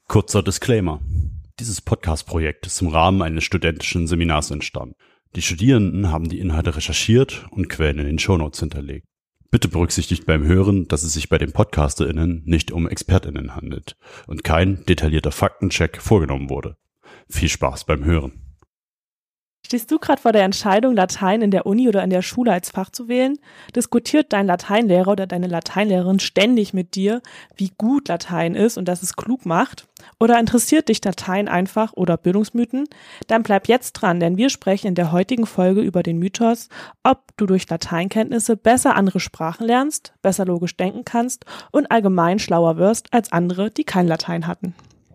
Kurzer Disclaimer. Dieses Podcast-Projekt ist im Rahmen eines studentischen Seminars entstanden. Die Studierenden haben die Inhalte recherchiert und Quellen in den Shownotes hinterlegt. Bitte berücksichtigt beim Hören, dass es sich bei den PodcasterInnen nicht um ExpertInnen handelt und kein detaillierter Faktencheck vorgenommen wurde. Viel Spaß beim Hören. Stehst du gerade vor der Entscheidung, Latein in der Uni oder in der Schule als Fach zu wählen? Diskutiert dein Lateinlehrer oder deine Lateinlehrerin ständig mit dir, wie gut Latein ist und dass es klug macht? Oder interessiert dich Latein einfach oder Bildungsmythen? Dann bleib jetzt dran, denn wir sprechen in der heutigen Folge über den Mythos, ob du durch Lateinkenntnisse besser andere Sprachen lernst, besser logisch denken kannst und allgemein schlauer wirst als andere, die kein Latein hatten.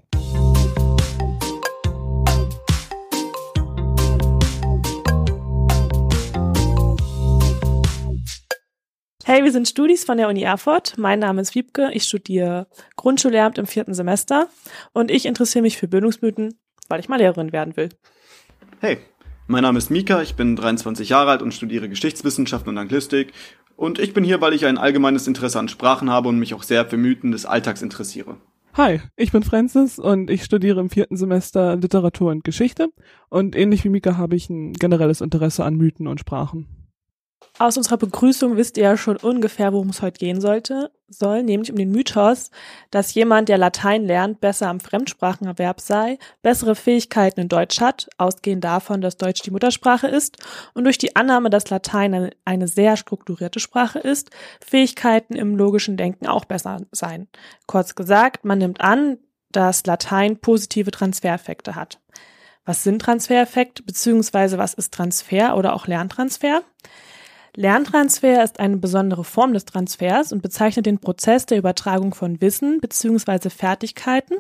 Hey, wir sind Studis von der Uni Erfurt. Mein Name ist Wiebke, ich studiere Grundschullehramt im 4. Semester und ich interessiere mich für Bildungsmythen, weil ich mal Lehrerin werden will. Hey, mein Name ist Mika, ich bin 23 Jahre alt und studiere Geschichtswissenschaften und Anglistik. Und ich bin hier, weil ich ein allgemeines Interesse an Sprachen habe und mich auch sehr für Mythen des Alltags interessiere. Hi, ich bin Francis und ich studiere im 4. Semester Literatur und Geschichte. Und ähnlich wie Mika habe ich ein generelles Interesse an Mythen und Sprachen. Aus unserer Begrüßung wisst ihr ja schon ungefähr, worum es heute gehen soll, nämlich um den Mythos, dass jemand, der Latein lernt, besser am Fremdsprachenerwerb sei, bessere Fähigkeiten in Deutsch hat, ausgehend davon, dass Deutsch die Muttersprache ist und durch die Annahme, dass Latein eine sehr strukturierte Sprache ist, Fähigkeiten im logischen Denken auch besser seien. Kurz gesagt, man nimmt an, dass Latein positive Transfereffekte hat. Was sind Transfereffekte, beziehungsweise was ist Transfer oder auch Lerntransfer? Lerntransfer ist eine besondere Form des Transfers und bezeichnet den Prozess der Übertragung von Wissen bzw. Fertigkeiten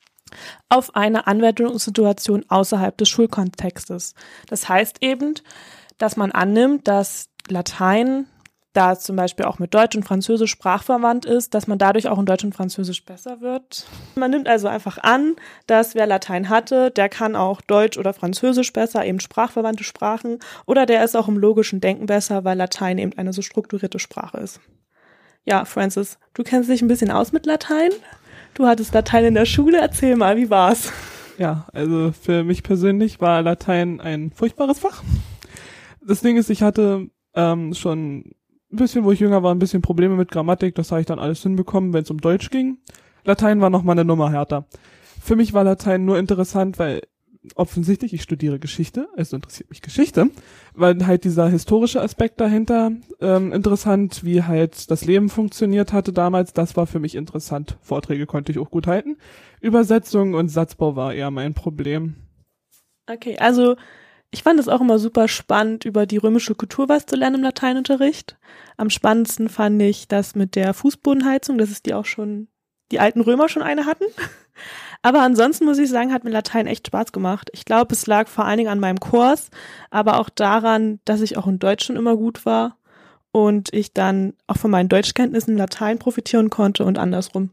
auf eine Anwendungssituation außerhalb des Schulkontextes. Das heißt eben, dass man annimmt, dass Latein, da es zum Beispiel auch mit Deutsch und Französisch sprachverwandt ist, dass man dadurch auch in Deutsch und Französisch besser wird. Man nimmt also einfach an, dass wer Latein hatte, der kann auch Deutsch oder Französisch besser, eben sprachverwandte Sprachen, oder der ist auch im logischen Denken besser, weil Latein eben eine so strukturierte Sprache ist. Ja, Francis, du kennst dich ein bisschen aus mit Latein. Du hattest Latein in der Schule. Erzähl mal, wie war's? Ja, also für mich persönlich war Latein ein furchtbares Fach. Das Ding ist, ich hatte schon ein bisschen, wo ich jünger war, ein bisschen Probleme mit Grammatik, das habe ich dann alles hinbekommen, wenn es um Deutsch ging. Latein war nochmal eine Nummer härter. Für mich war Latein nur interessant, weil offensichtlich, ich studiere Geschichte, also interessiert mich Geschichte, weil halt dieser historische Aspekt dahinter interessant, wie halt das Leben funktioniert hatte damals, das war für mich interessant. Vorträge konnte ich auch gut halten. Übersetzung und Satzbau war eher mein Problem. Okay, also ich fand es auch immer super spannend, über die römische Kultur was zu lernen im Lateinunterricht. Am spannendsten fand ich das mit der Fußbodenheizung, dass es die alten Römer schon eine hatten. Aber ansonsten muss ich sagen, hat mir Latein echt Spaß gemacht. Ich glaube, es lag vor allen Dingen an meinem Kurs, aber auch daran, dass ich auch in Deutsch schon immer gut war und ich dann auch von meinen Deutschkenntnissen in Latein profitieren konnte und andersrum.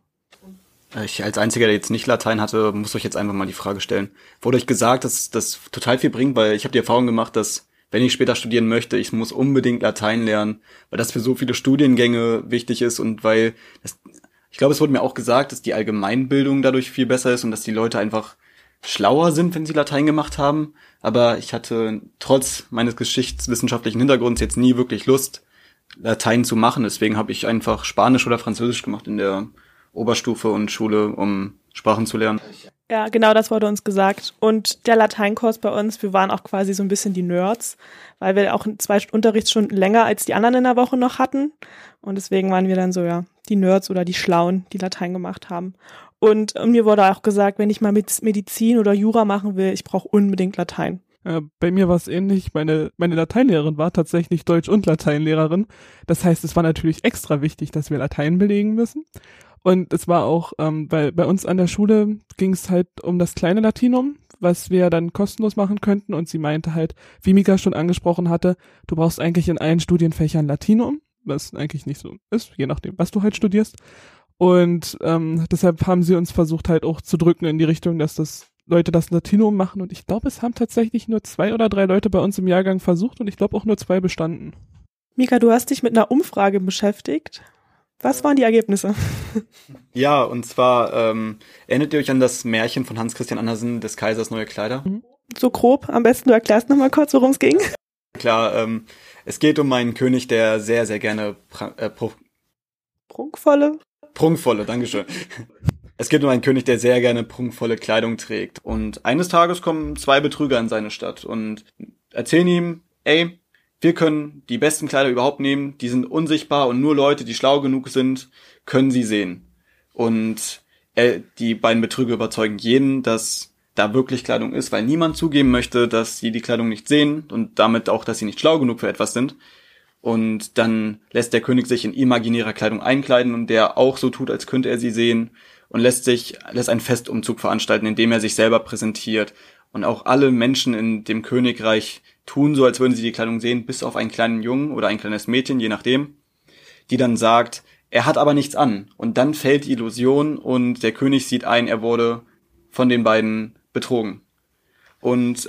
Ich als Einziger, der jetzt nicht Latein hatte, muss euch jetzt einfach mal die Frage stellen. Wurde euch gesagt, dass das total viel bringt? Weil ich habe die Erfahrung gemacht, dass, wenn ich später studieren möchte, ich muss unbedingt Latein lernen, weil das für so viele Studiengänge wichtig ist und weil ich glaube, es wurde mir auch gesagt, dass die Allgemeinbildung dadurch viel besser ist und dass die Leute einfach schlauer sind, wenn sie Latein gemacht haben. Aber ich hatte trotz meines geschichtswissenschaftlichen Hintergrunds jetzt nie wirklich Lust, Latein zu machen. Deswegen habe ich einfach Spanisch oder Französisch gemacht in der Oberstufe und Schule, um Sprachen zu lernen. Ja, genau, das wurde uns gesagt. Und der Lateinkurs bei uns, wir waren auch quasi so ein bisschen die Nerds, weil wir auch 2 Unterrichtsstunden länger als die anderen in der Woche noch hatten. Und deswegen waren wir dann so, ja, die Nerds oder die Schlauen, die Latein gemacht haben. Und mir wurde auch gesagt, wenn ich mal mit Medizin oder Jura machen will, ich brauche unbedingt Latein. Bei mir war es ähnlich. Meine Lateinlehrerin war tatsächlich Deutsch- und Lateinlehrerin. Das heißt, es war natürlich extra wichtig, dass wir Latein belegen müssen. Und es war auch, weil bei uns an der Schule ging es halt um das kleine Latinum, was wir dann kostenlos machen könnten. Und sie meinte halt, wie Mika schon angesprochen hatte, du brauchst eigentlich in allen Studienfächern Latinum, was eigentlich nicht so ist, je nachdem, was du halt studierst. Und deshalb haben sie uns versucht halt auch zu drücken in die Richtung, dass das Leute das Latinum machen. Und ich glaube, es haben tatsächlich nur 2 oder 3 Leute bei uns im Jahrgang versucht und ich glaube auch nur 2 bestanden. Mika, du hast dich mit einer Umfrage beschäftigt. Was waren die Ergebnisse? Ja, und zwar erinnert ihr euch an das Märchen von Hans Christian Andersen, des Kaisers neue Kleider? So grob, am besten du erklärst nochmal kurz, worum es ging. Klar, es geht um einen König, der sehr, sehr gerne prunkvolle, Dankeschön. Es geht um einen König, der sehr gerne prunkvolle Kleidung trägt. Und eines Tages kommen 2 Betrüger in seine Stadt und erzählen ihm, ey, wir können die besten Kleider überhaupt nehmen, die sind unsichtbar und nur Leute, die schlau genug sind, können sie sehen. Und die beiden Betrüger überzeugen jeden, dass da wirklich Kleidung ist, weil niemand zugeben möchte, dass sie die Kleidung nicht sehen und damit auch, dass sie nicht schlau genug für etwas sind. Und dann lässt der König sich in imaginärer Kleidung einkleiden und der auch so tut, als könnte er sie sehen und lässt einen Festumzug veranstalten, in dem er sich selber präsentiert. Und auch alle Menschen in dem Königreich tun so, als würden sie die Kleidung sehen, bis auf einen kleinen Jungen oder ein kleines Mädchen, je nachdem, die dann sagt, er hat aber nichts an. Und dann fällt die Illusion und der König sieht ein, er wurde von den beiden betrogen. Und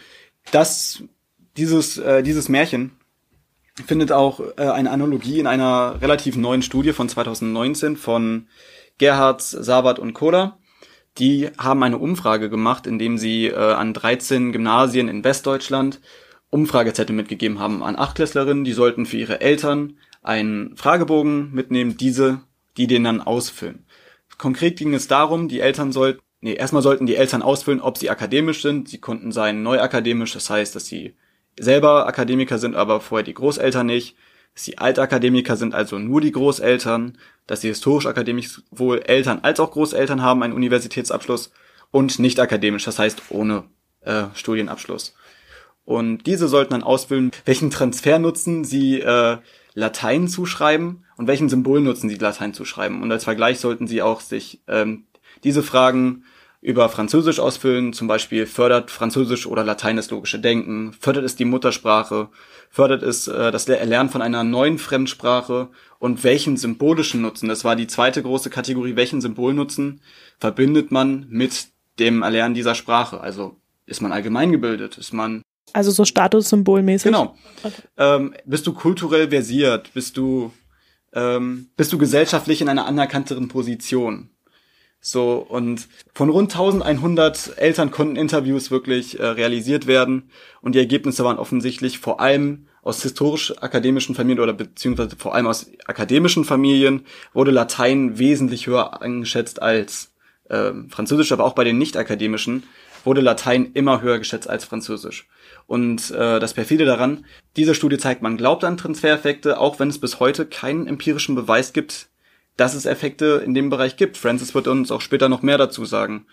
dieses Märchen findet auch eine Analogie in einer relativ neuen Studie von 2019 von Gerhards, Sawat und Kohler. Die haben eine Umfrage gemacht, indem sie an 13 Gymnasien in Westdeutschland Umfragezettel mitgegeben haben an Achtklässlerinnen. Die sollten für ihre Eltern einen Fragebogen mitnehmen, die den dann ausfüllen. Konkret ging es darum, erstmal sollten die Eltern ausfüllen, ob sie akademisch sind. Sie konnten sein neuakademisch, das heißt, dass sie selber Akademiker sind, aber vorher die Großeltern nicht. Dass sie Altakademiker sind, also nur die Großeltern. Dass sie historisch akademisch sowohl Eltern als auch Großeltern haben, einen Universitätsabschluss. Und nicht akademisch, das heißt ohne Studienabschluss. Und diese sollten dann ausfüllen, welchen Transfernutzen sie Latein zuschreiben und welchen Symbolnutzen sie Latein zuschreiben. Und als Vergleich sollten sie auch sich diese Fragen über Französisch ausfüllen, zum Beispiel fördert Französisch oder Latein das logische Denken, fördert es die Muttersprache, fördert es das Erlernen von einer neuen Fremdsprache und welchen symbolischen Nutzen, das war die zweite große Kategorie, welchen Symbolnutzen verbindet man mit dem Erlernen dieser Sprache? Also ist man allgemeingebildet, also so statussymbolmäßig? Genau. Okay. Bist du kulturell versiert? Bist du gesellschaftlich in einer anerkannteren Position? So, und von rund 1100 Eltern konnten Interviews wirklich realisiert werden und die Ergebnisse waren offensichtlich vor allem aus historisch-akademischen Familien oder beziehungsweise vor allem aus akademischen Familien wurde Latein wesentlich höher eingeschätzt als Französisch, aber auch bei den nicht-akademischen wurde Latein immer höher geschätzt als Französisch. Und das perfide daran, diese Studie zeigt, man glaubt an Transfereffekte, auch wenn es bis heute keinen empirischen Beweis gibt, dass es Effekte in dem Bereich gibt. Francis wird uns auch später noch mehr dazu sagen.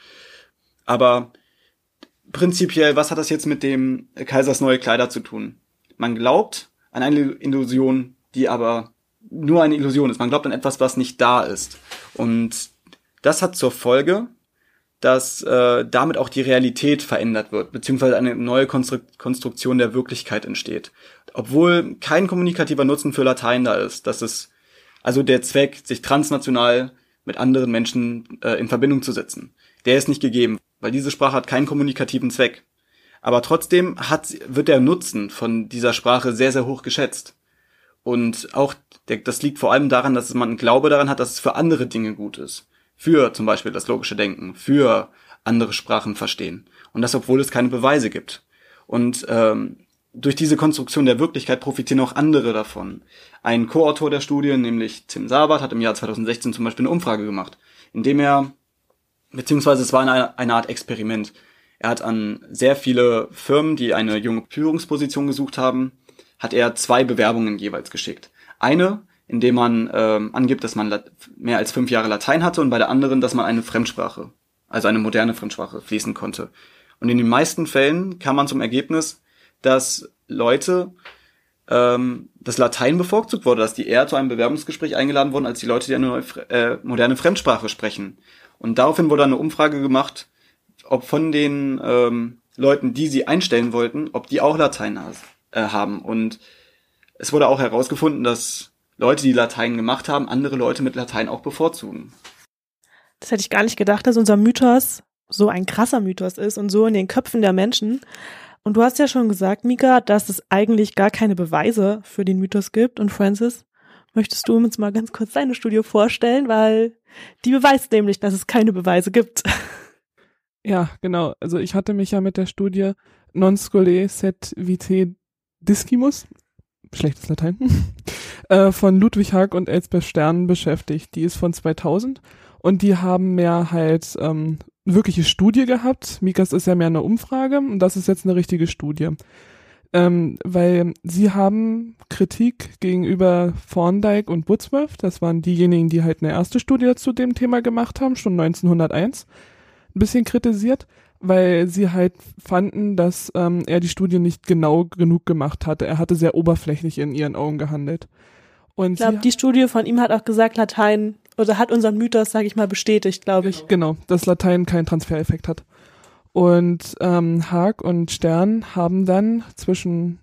Aber prinzipiell, was hat das jetzt mit dem Kaisers neue Kleider zu tun? Man glaubt an eine Illusion, die aber nur eine Illusion ist. Man glaubt an etwas, was nicht da ist. Und das hat zur Folge, dass damit auch die Realität verändert wird, beziehungsweise eine neue Konstruktion der Wirklichkeit entsteht. Obwohl kein kommunikativer Nutzen für Latein da ist, dass es also der Zweck, sich transnational mit anderen Menschen in Verbindung zu setzen, der ist nicht gegeben, weil diese Sprache hat keinen kommunikativen Zweck. Aber trotzdem wird der Nutzen von dieser Sprache sehr, sehr hoch geschätzt. Und auch das liegt vor allem daran, dass man einen Glaube daran hat, dass es für andere Dinge gut ist. Für zum Beispiel das logische Denken, für andere Sprachen verstehen. Und das, obwohl es keine Beweise gibt. Und durch diese Konstruktion der Wirklichkeit profitieren auch andere davon. Ein Co-Autor der Studie, nämlich Tim Sawat, hat im Jahr 2016 zum Beispiel eine Umfrage gemacht, indem beziehungsweise es war eine Art Experiment. Er hat an sehr viele Firmen, die eine junge Führungsposition gesucht haben, hat er 2 Bewerbungen jeweils geschickt. Eine, in dem man angibt, dass man mehr als 5 Jahre Latein hatte und bei der anderen, dass man eine Fremdsprache, also eine moderne Fremdsprache fließen konnte. Und in den meisten Fällen kam man zum Ergebnis, dass Leute, das Latein bevorzugt wurde, dass die eher zu einem Bewerbungsgespräch eingeladen wurden, als die Leute, die eine neue, moderne Fremdsprache sprechen. Und daraufhin wurde eine Umfrage gemacht, ob von den Leuten, die sie einstellen wollten, ob die auch Latein haben. Und es wurde auch herausgefunden, dass Leute, die Latein gemacht haben, andere Leute mit Latein auch bevorzugen. Das hätte ich gar nicht gedacht, dass unser Mythos so ein krasser Mythos ist und so in den Köpfen der Menschen. Und du hast ja schon gesagt, Mika, dass es eigentlich gar keine Beweise für den Mythos gibt. Und Francis, Möchtest du uns mal ganz kurz deine Studie vorstellen, weil die beweist nämlich, dass es keine Beweise gibt. Ja, genau. Also ich hatte mich ja mit der Studie Non Scholae sed vitae discimus, schlechtes Latein, von Ludwig Haag und Elsbeth Stern beschäftigt. Die ist von 2000 und die haben mehr halt wirkliche Studie gehabt. Mikas ist ja mehr eine Umfrage und das ist jetzt eine richtige Studie. Weil sie haben Kritik gegenüber Thorndike und Woodsworth, das waren diejenigen, die halt eine erste Studie zu dem Thema gemacht haben, schon 1901, ein bisschen kritisiert, weil sie halt fanden, dass er die Studie nicht genau genug gemacht hatte. Er hatte sehr oberflächlich in ihren Augen gehandelt. Und ich glaube, die Studie von ihm hat auch gesagt, Latein, oder hat unseren Mythos, sage ich mal, bestätigt, glaube ich. Genau, dass Latein keinen Transfereffekt hat. Und Haag und Stern haben dann zwischen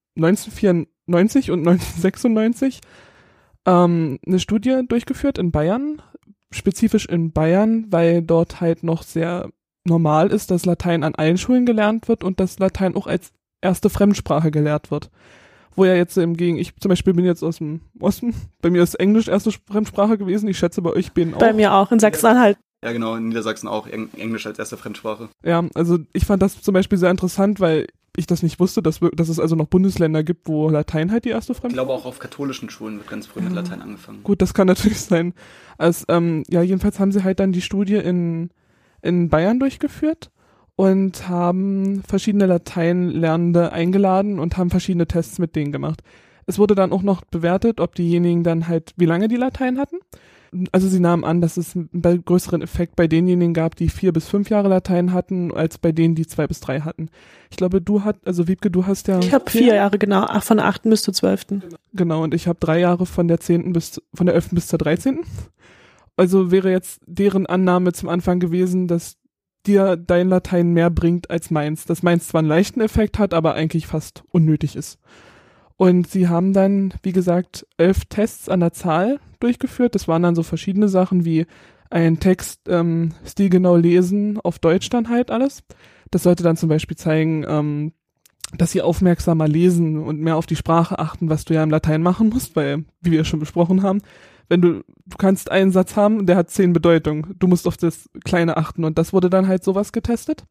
1994 und 1996 eine Studie durchgeführt in Bayern, spezifisch in Bayern, weil dort halt noch sehr normal ist, dass Latein an allen Schulen gelernt wird und dass Latein auch als erste Fremdsprache gelehrt wird. Wo ja jetzt ich zum Beispiel bin jetzt aus dem Osten, bei mir ist Englisch erste Fremdsprache gewesen, ich schätze bei euch bin auch. Bei mir auch, in Sachsen-Anhalt. Ja, genau, in Niedersachsen auch Englisch als erste Fremdsprache. Ja, also ich fand das zum Beispiel sehr interessant, weil ich das nicht wusste, dass es also noch Bundesländer gibt, wo Latein halt die erste Fremdsprache ist. Ich glaube auch auf katholischen Schulen wird ganz früh mit Latein angefangen. Gut, das kann natürlich sein. Jedenfalls haben sie halt dann die Studie in Bayern durchgeführt und haben verschiedene Lateinlernende eingeladen und haben verschiedene Tests mit denen gemacht. Es wurde dann auch noch bewertet, ob diejenigen dann halt, wie lange die Latein hatten. Also sie nahmen an, dass es einen größeren Effekt bei denjenigen gab, die 4 bis 5 Jahre Latein hatten, als bei denen, die 2 bis 3 hatten. Ich glaube, Wiebke, du hast ja... Ich habe 4 Jahre, genau, von der 8. bis zur 12. Genau, und ich habe 3 Jahre von der 11. bis zur 13. Also wäre jetzt deren Annahme zum Anfang gewesen, dass dir dein Latein mehr bringt als meins. Dass meins zwar einen leichten Effekt hat, aber eigentlich fast unnötig ist. Und sie haben dann, wie gesagt, 11 Tests an der Zahl durchgeführt. Das waren dann so verschiedene Sachen wie ein Text stilgenau lesen, auf Deutsch dann halt alles. Das sollte dann zum Beispiel zeigen, dass sie aufmerksamer lesen und mehr auf die Sprache achten, was du ja im Latein machen musst, weil, wie wir schon besprochen haben, wenn du kannst einen Satz haben, der hat 10 Bedeutungen. Du musst auf das Kleine achten und das wurde dann halt sowas getestet.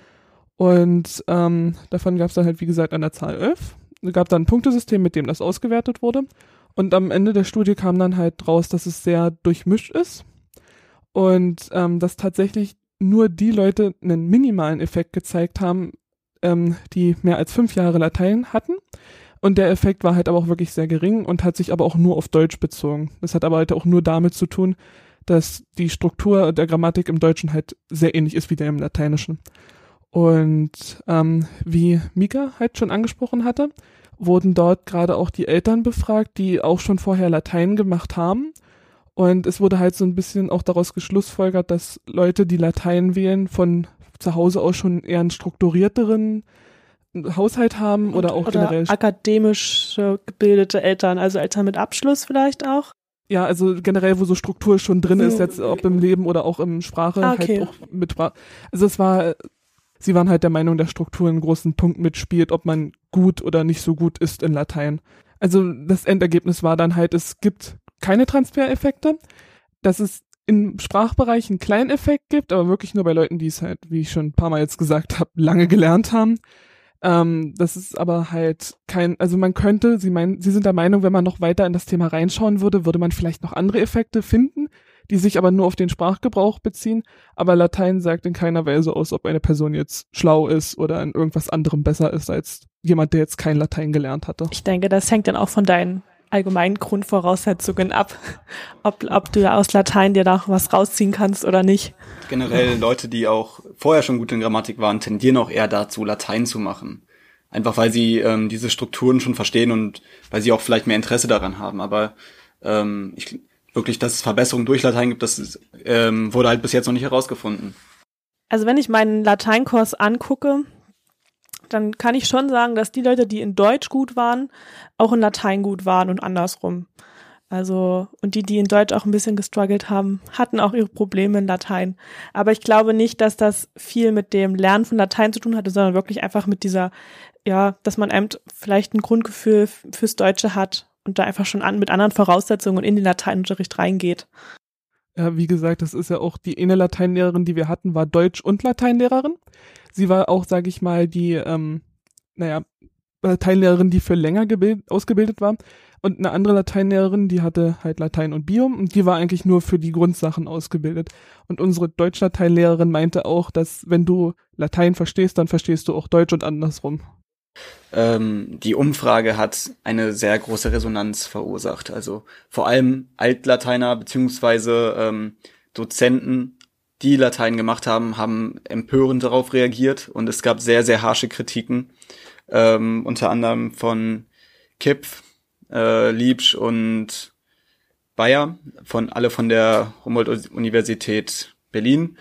Und davon gab es dann halt, wie gesagt, an der Zahl 11. Es gab dann ein Punktesystem, mit dem das ausgewertet wurde. Und am Ende der Studie kam dann halt raus, dass es sehr durchmischt ist und dass tatsächlich nur die Leute einen minimalen Effekt gezeigt haben, die mehr als 5 Jahre Latein hatten. Und der Effekt war halt aber auch wirklich sehr gering und hat sich aber auch nur auf Deutsch bezogen. Das hat aber halt auch nur damit zu tun, dass die Struktur der Grammatik im Deutschen halt sehr ähnlich ist wie der im Lateinischen. Und wie Mika halt schon angesprochen hatte, wurden dort gerade auch die Eltern befragt, die auch schon vorher Latein gemacht haben. Und es wurde halt so ein bisschen auch daraus geschlussfolgert, dass Leute, die Latein wählen, von zu Hause aus schon eher einen strukturierteren Haushalt haben oder auch generell akademisch gebildete Eltern, also Eltern mit Abschluss vielleicht auch. Ja, also generell, wo so Struktur schon drin ist, jetzt ob im Leben oder auch im Sprache, okay. Halt auch mit Sprache. Also sie waren halt der Meinung, dass Struktur einen großen Punkt mitspielt, ob man gut oder nicht so gut ist in Latein. Also das Endergebnis war dann halt, es gibt keine Transfereffekte, dass es im Sprachbereich einen kleinen Effekt gibt, aber wirklich nur bei Leuten, die es halt, wie ich schon ein paar Mal jetzt gesagt habe, lange gelernt haben. Das ist aber halt also man könnte, sie sind der Meinung, wenn man noch weiter in das Thema reinschauen würde, würde man vielleicht noch andere Effekte finden, die sich aber nur auf den Sprachgebrauch beziehen. Aber Latein sagt in keiner Weise aus, ob eine Person jetzt schlau ist oder in irgendwas anderem besser ist als jemand, der jetzt kein Latein gelernt hatte. Ich denke, das hängt dann auch von deinen allgemeinen Grundvoraussetzungen ab, ob du aus Latein dir da was rausziehen kannst oder nicht. Generell Leute, die auch vorher schon gut in Grammatik waren, tendieren auch eher dazu, Latein zu machen. Einfach weil sie diese Strukturen schon verstehen und weil sie auch vielleicht mehr Interesse daran haben. Aber wirklich, dass es Verbesserungen durch Latein gibt, das wurde halt bis jetzt noch nicht herausgefunden. Also wenn ich meinen Lateinkurs angucke, dann kann ich schon sagen, dass die Leute, die in Deutsch gut waren, auch in Latein gut waren und andersrum. Also, und die in Deutsch auch ein bisschen gestruggelt haben, hatten auch ihre Probleme in Latein. Aber ich glaube nicht, dass das viel mit dem Lernen von Latein zu tun hatte, sondern wirklich einfach mit dieser, ja, dass man eben vielleicht ein Grundgefühl fürs Deutsche hat und da einfach schon mit anderen Voraussetzungen in den Lateinunterricht reingeht. Ja, wie gesagt, das ist ja auch die eine Lateinlehrerin, die wir hatten, war Deutsch- und Lateinlehrerin. Sie war auch, sage ich mal, die, Lateinlehrerin, die für länger ausgebildet war. Und eine andere Lateinlehrerin, die hatte halt Latein und Bio und die war eigentlich nur für die Grundsachen ausgebildet. Und unsere Deutsch-Lateinlehrerin meinte auch, dass wenn du Latein verstehst, dann verstehst du auch Deutsch und andersrum. Die Umfrage hat eine sehr große Resonanz verursacht. Also vor allem Altlateiner beziehungsweise Dozenten, die Latein gemacht haben, haben empörend darauf reagiert und es gab sehr, sehr harsche Kritiken, unter anderem von Kipf, Liebsch und Bayer, alle von der Humboldt-Universität Berlin,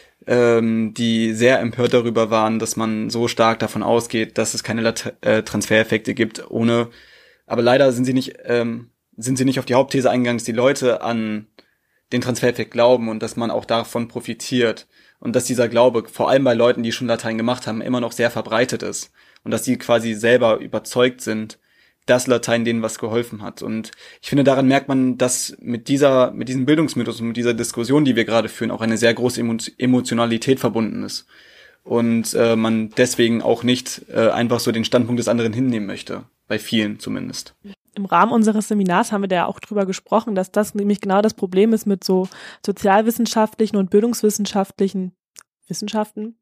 die sehr empört darüber waren, dass man so stark davon ausgeht, dass es keine Transfereffekte gibt, aber leider sind sie nicht auf die Hauptthese eingegangen, dass die Leute an den Transfereffekt glauben und dass man auch davon profitiert und dass dieser Glaube, vor allem bei Leuten, die schon Latein gemacht haben, immer noch sehr verbreitet ist und dass sie quasi selber überzeugt sind, dass Latein denen was geholfen hat. Und ich finde, daran merkt man, dass mit diesem Bildungsmythos und mit dieser Diskussion, die wir gerade führen, auch eine sehr große Emotionalität verbunden ist. Und man deswegen auch nicht einfach so den Standpunkt des anderen hinnehmen möchte. Bei vielen zumindest. Im Rahmen unseres Seminars haben wir da ja auch drüber gesprochen, dass das nämlich genau das Problem ist mit so sozialwissenschaftlichen und bildungswissenschaftlichen Wissenschaften,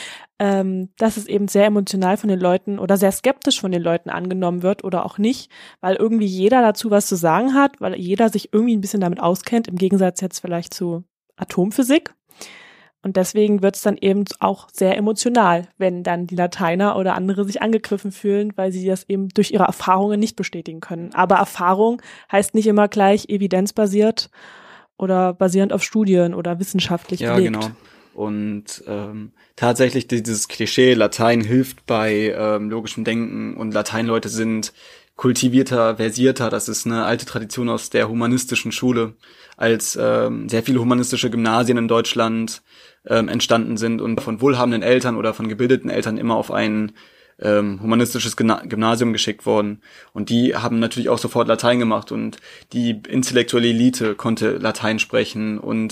dass es eben sehr emotional von den Leuten oder sehr skeptisch von den Leuten angenommen wird oder auch nicht, weil irgendwie jeder dazu was zu sagen hat, weil jeder sich irgendwie ein bisschen damit auskennt, im Gegensatz jetzt vielleicht zu Atomphysik. Und deswegen wird es dann eben auch sehr emotional, wenn dann die Lateiner oder andere sich angegriffen fühlen, weil sie das eben durch ihre Erfahrungen nicht bestätigen können. Aber Erfahrung heißt nicht immer gleich evidenzbasiert oder basierend auf Studien oder wissenschaftlich belegt. Ja, genau. Und tatsächlich dieses Klischee, Latein hilft bei logischem Denken und Lateinleute sind kultivierter, versierter. Das ist eine alte Tradition aus der humanistischen Schule, als sehr viele humanistische Gymnasien in Deutschland entstanden sind und von wohlhabenden Eltern oder von gebildeten Eltern immer auf ein humanistisches Gymnasium geschickt worden. Und die haben natürlich auch sofort Latein gemacht und die intellektuelle Elite konnte Latein sprechen und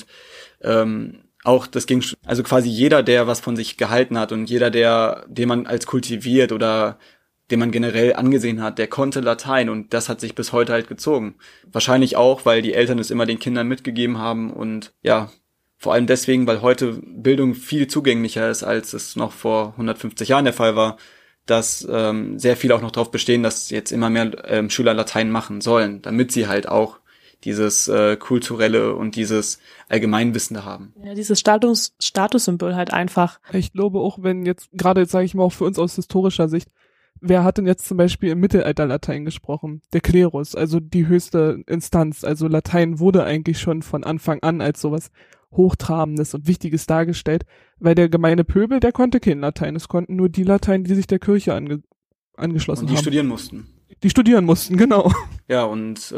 auch das ging, also quasi jeder, der was von sich gehalten hat und jeder, den man als kultiviert oder den man generell angesehen hat, der konnte Latein und das hat sich bis heute halt gezogen. Wahrscheinlich auch, weil die Eltern es immer den Kindern mitgegeben haben und ja, vor allem deswegen, weil heute Bildung viel zugänglicher ist, als es noch vor 150 Jahren der Fall war, dass sehr viele auch noch darauf bestehen, dass jetzt immer mehr Schüler Latein machen sollen, damit sie halt auch dieses kulturelle und dieses Allgemeinwissende haben. Ja, dieses Statussymbol halt einfach. Ich glaube auch, wenn jetzt, gerade jetzt sage ich mal auch für uns aus historischer Sicht, wer hat denn jetzt zum Beispiel im Mittelalter Latein gesprochen? Der Klerus, also die höchste Instanz. Also Latein wurde eigentlich schon von Anfang an als sowas Hochtrabendes und Wichtiges dargestellt, weil der gemeine Pöbel, der konnte kein Latein. Es konnten nur die Latein, die sich der Kirche angeschlossen haben. Und die studieren mussten. Die studieren mussten, genau. Ja, und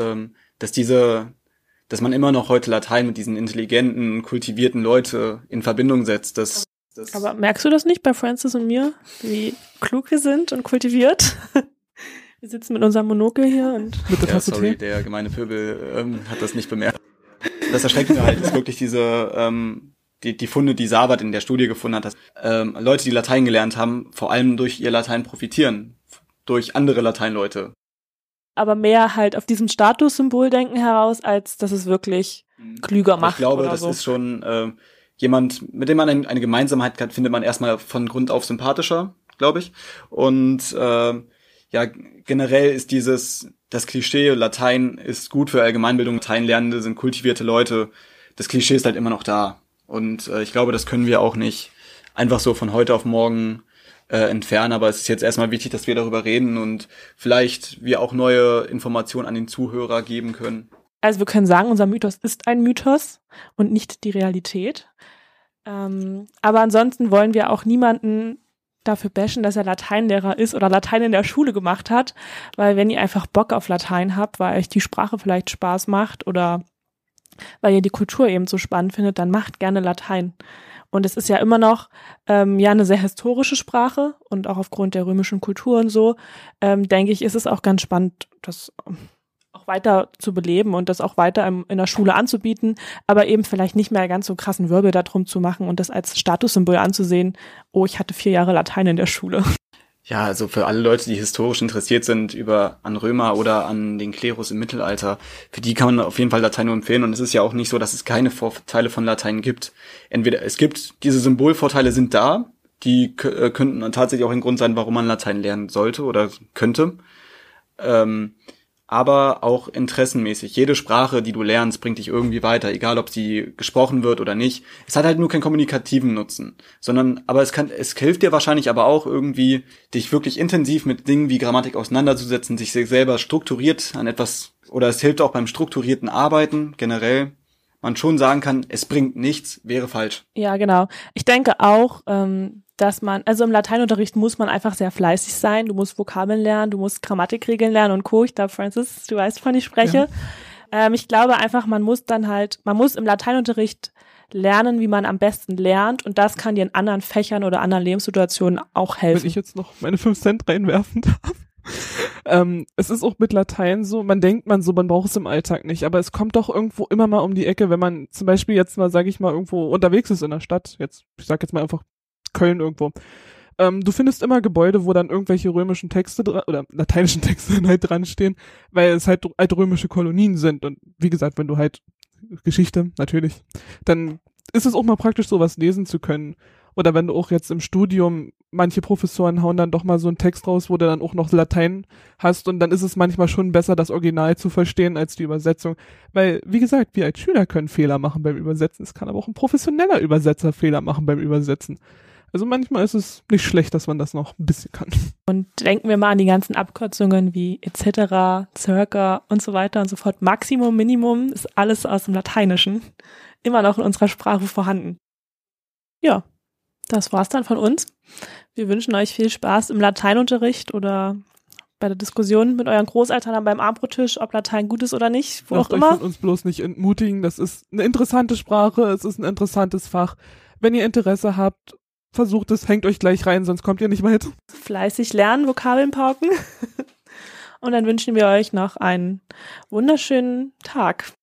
dass man immer noch heute Latein mit diesen intelligenten, kultivierten Leute in Verbindung setzt, das Aber merkst du das nicht bei Francis und mir, wie klug wir sind und kultiviert? Wir sitzen mit unserem Monokel hier und mit der Tasse Tee. Der gemeine Pöbel hat das nicht bemerkt. Das Erschreckende halt ist wirklich diese die Funde, die Sawat in der Studie gefunden hat, dass Leute, die Latein gelernt haben, vor allem durch ihr Latein profitieren, durch andere Lateinleute. Aber mehr halt auf diesem Statussymboldenken heraus, als dass es wirklich klüger macht. Ich glaube, oder das so. ist schon jemand, mit dem man eine Gemeinsamkeit hat, findet man erstmal von Grund auf sympathischer, glaube ich. Und ja, generell ist das Klischee, Latein ist gut für Allgemeinbildung, Lateinlernende sind kultivierte Leute, das Klischee ist halt immer noch da. Und ich glaube, das können wir auch nicht einfach so von heute auf morgen entfernen, aber es ist jetzt erstmal wichtig, dass wir darüber reden und vielleicht wir auch neue Informationen an den Zuhörer geben können. Also wir können sagen, unser Mythos ist ein Mythos und nicht die Realität. Aber ansonsten wollen wir auch niemanden dafür bashen, dass er Lateinlehrer ist oder Latein in der Schule gemacht hat, weil wenn ihr einfach Bock auf Latein habt, weil euch die Sprache vielleicht Spaß macht oder weil ihr die Kultur eben so spannend findet, dann macht gerne Latein. Und es ist ja immer noch eine sehr historische Sprache und auch aufgrund der römischen Kultur und so, denke ich, ist es auch ganz spannend, das auch weiter zu beleben und das auch weiter in der Schule anzubieten, aber eben vielleicht nicht mehr ganz so krassen Wirbel darum zu machen und das als Statussymbol anzusehen, oh, ich hatte 4 Jahre Latein in der Schule. Ja, also für alle Leute, die historisch interessiert sind an Römer oder an den Klerus im Mittelalter, für die kann man auf jeden Fall Latein nur empfehlen. Und es ist ja auch nicht so, dass es keine Vorteile von Latein gibt. Entweder es gibt, diese Symbolvorteile sind da, die könnten dann tatsächlich auch ein Grund sein, warum man Latein lernen sollte oder könnte. Aber auch interessenmäßig. Jede Sprache, die du lernst, bringt dich irgendwie weiter, egal ob sie gesprochen wird oder nicht. Es hat halt nur keinen kommunikativen Nutzen, aber es hilft dir wahrscheinlich aber auch irgendwie, dich wirklich intensiv mit Dingen wie Grammatik auseinanderzusetzen, sich selber strukturiert an etwas, oder es hilft auch beim strukturierten Arbeiten generell. Man schon sagen kann, es bringt nichts, wäre falsch. Ja, genau. Ich denke auch, dass also im Lateinunterricht muss man einfach sehr fleißig sein. Du musst Vokabeln lernen, du musst Grammatikregeln lernen und Co. Ich glaube, Francis, du weißt, wovon ich spreche. Ja. Ich glaube einfach, man muss im Lateinunterricht lernen, wie man am besten lernt und das kann dir in anderen Fächern oder anderen Lebenssituationen auch helfen. Wenn ich jetzt noch meine 5 Cent reinwerfen darf. Es ist auch mit Latein so, man braucht es im Alltag nicht, aber es kommt doch irgendwo immer mal um die Ecke, wenn man zum Beispiel jetzt mal, sage ich mal, irgendwo unterwegs ist in der Stadt, ich sag jetzt mal einfach Köln irgendwo, du findest immer Gebäude, wo dann irgendwelche römischen Texte oder lateinischen Texte halt dran stehen, weil es halt altrömische Kolonien sind und wie gesagt, wenn du halt Geschichte, natürlich, dann ist es auch mal praktisch, sowas lesen zu können. Oder wenn du auch jetzt im Studium, manche Professoren hauen dann doch mal so einen Text raus, wo du dann auch noch Latein hast und dann ist es manchmal schon besser, das Original zu verstehen als die Übersetzung. Weil, wie gesagt, wir als Schüler können Fehler machen beim Übersetzen. Es kann aber auch ein professioneller Übersetzer Fehler machen beim Übersetzen. Also manchmal ist es nicht schlecht, dass man das noch ein bisschen kann. Und denken wir mal an die ganzen Abkürzungen wie etc., circa und so weiter und so fort. Maximum, Minimum ist alles aus dem Lateinischen. Immer noch in unserer Sprache vorhanden. Ja. Das war's dann von uns. Wir wünschen euch viel Spaß im Lateinunterricht oder bei der Diskussion mit euren Großeltern beim Abendbrottisch, ob Latein gut ist oder nicht, wo auch immer. Lasst euch von uns bloß nicht entmutigen. Das ist eine interessante Sprache, es ist ein interessantes Fach. Wenn ihr Interesse habt, versucht es, hängt euch gleich rein, sonst kommt ihr nicht weit. Fleißig lernen, Vokabeln pauken. Und dann wünschen wir euch noch einen wunderschönen Tag.